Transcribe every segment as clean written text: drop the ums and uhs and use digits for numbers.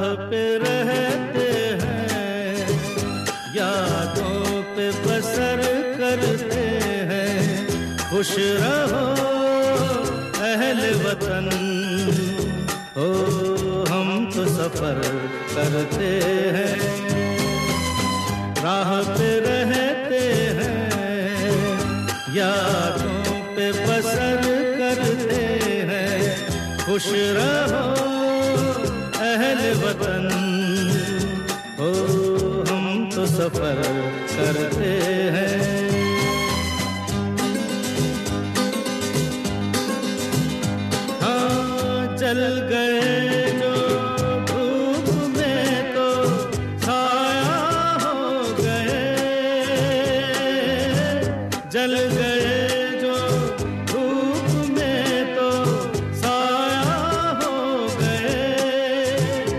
पे रहते हैं, यादों पे बसर करते हैं। खुश रहो अहले वतन, ओ हम तो सफर करते हैं। राह पे रहते हैं, यादों पे बसर करते हैं। खुश रहो अहले वतन, ओ हम तो सफर करते हैं। हाँ, जल गए जो धूप में तो छाया हो गए, जल गए जो धूप में तो छाया हो गए।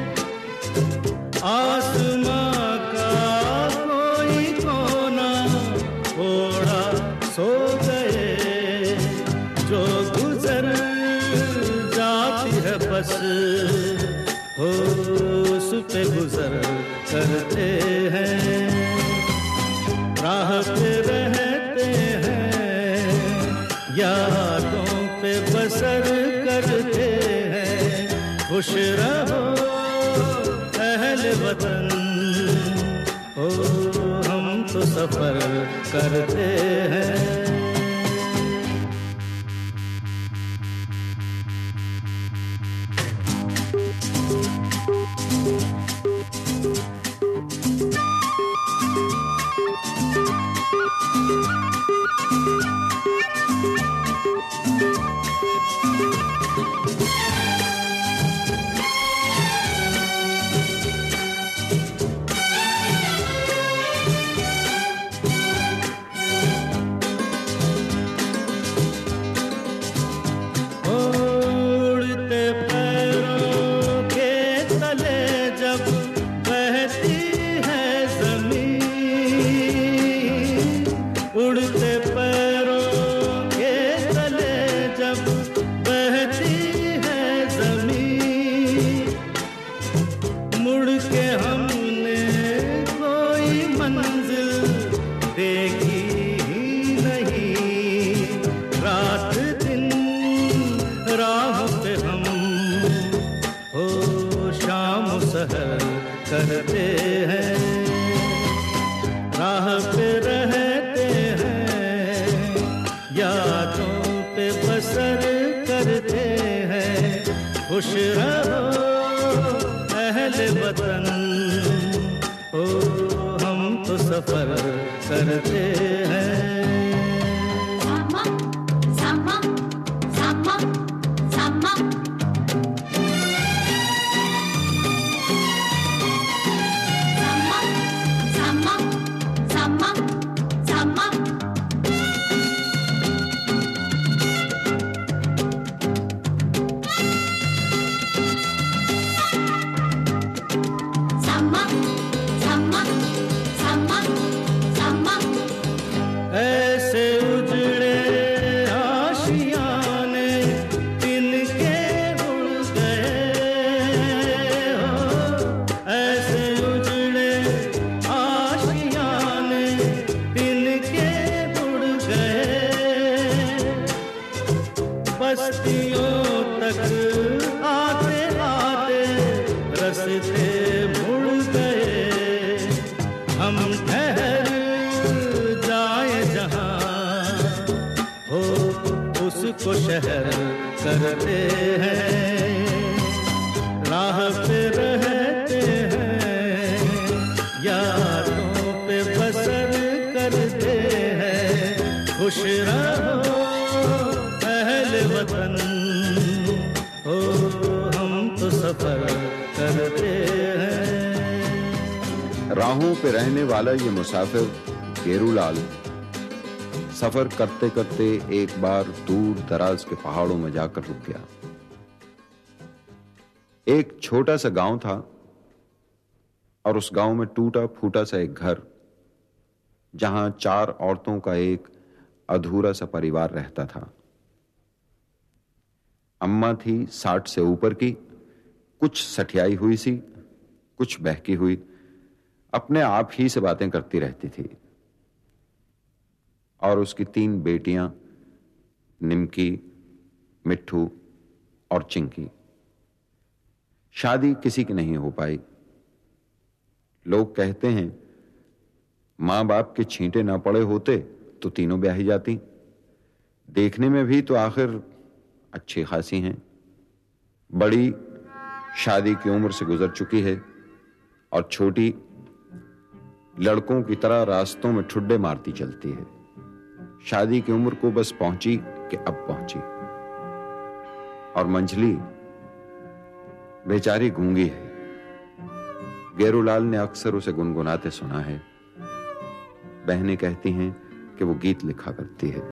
आसमां का कोई कोना थोड़ा सो गए, जो गुजर जाती है बस हो उस पे गुजर करते हैं। राह पे रहते हैं, यादों पे बसर करते हैं। खुश रहो अहले वतन, ओ हम तो सफर करते हैं। उड़ते पैरों के तले जब बहती है ज़मीन, मुड़ के हमने कोई मंजिल देखी ही नहीं। रात दिन राह पे हम हो शाम सहर करते हैं। राह पे रहते हैं, यादों पे बसर करते हैं। खुश रहो अहले वतन, ओ हम तो सफर करते हैं। ऐसे उजड़े आशियाने तिनके उड़ गए हो, ऐसे उजड़े आशियाने तिनके उड़ गए। बस्तियों तक आते आते रस्ते मुड़ गए। हम ठहर जाए जहाँ हो उसको शहर करते हैं। राह पे रहते हैं, यादों पे बसर करते हैं। खुश रहो अहले वतन, हो हम तो सफर करते हैं। राहों पे रहने वाला ये मुसाफिर गेरूलाल सफर करते करते एक बार दूर दराज के पहाड़ों में जाकर रुक गया। एक छोटा सा गांव था और उस गांव में टूटा फूटा सा एक घर, जहां 4 औरतों का एक अधूरा सा परिवार रहता था। अम्मा थी 60 से ऊपर की, कुछ सठियाई हुई सी, कुछ बहकी हुई अपने आप ही से बातें करती रहती थी। और उसकी 3 बेटियां निमकी, मिट्ठू और चिंकी। शादी किसी की नहीं हो पाई। लोग कहते हैं मां बाप के छींटे ना पड़े होते तो तीनों ब्याही जाती। देखने में भी तो आखिर अच्छी खासी हैं। बड़ी शादी की उम्र से गुजर चुकी है और छोटी लड़कों की तरह रास्तों में ठुड्डे मारती चलती है। शादी की उम्र को बस पहुंची कि अब पहुंची। और मंझली बेचारी गूंगी है। गेरूलाल ने अक्सर उसे गुनगुनाते सुना है। बहनें कहती हैं कि वो गीत लिखा करती है।